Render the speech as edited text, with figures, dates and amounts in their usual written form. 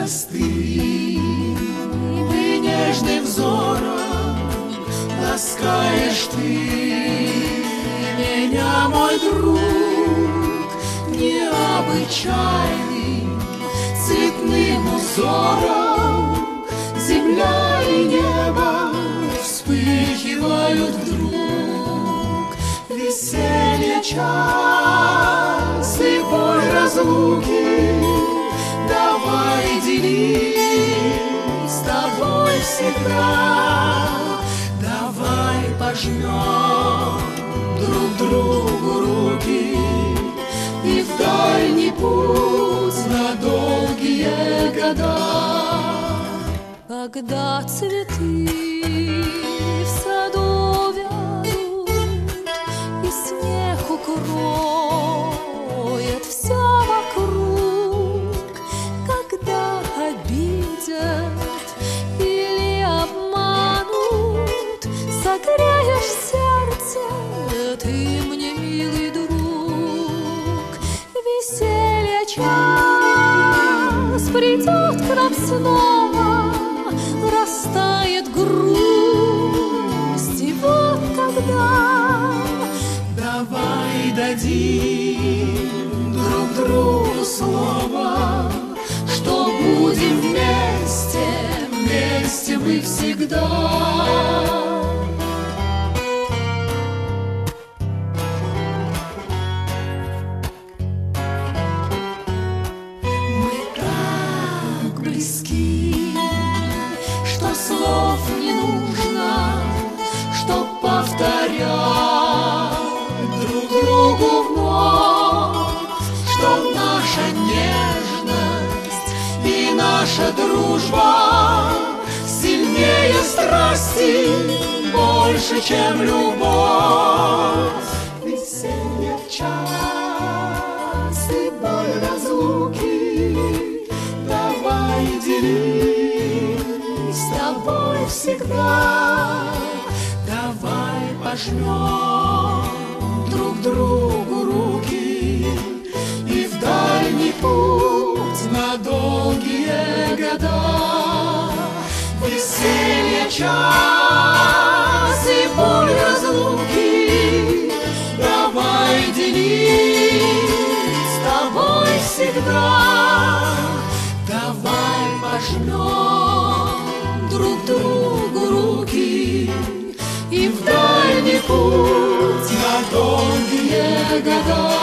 простым и нежным взором ласкаешь ты меня, мой друг, необычайным цветным узором. Земля и небо вспыхивают вдруг, веселье час и боль разлуки. Давай делить с тобой всегда, давай пожмем друг другу руки и в дальний путь на долгие года. Когда цветы в саду вянут и снег укроет все вокруг, когда обидят или обманут, согреешь сердце ты мне, милый друг. Веселье час придет к нам снова, растает грусть, и вот тогда давай дадим друг другу слово, что будем вместе, вместе мы всегда. Мы так близки, что слов не нужно, чтоб повторять друг другу вновь, что наша нежность и наша дружба сильнее страсти, больше, чем любовь. Веселье час и боль разлуки, давай делить с тобой всегда, давай пожмем друг другу руки и в дальний путь на долгие года. Веселье час и боль разлуки, давай делить с тобой всегда, давай пожмем друг другу руки и в дальний путь на долгие года.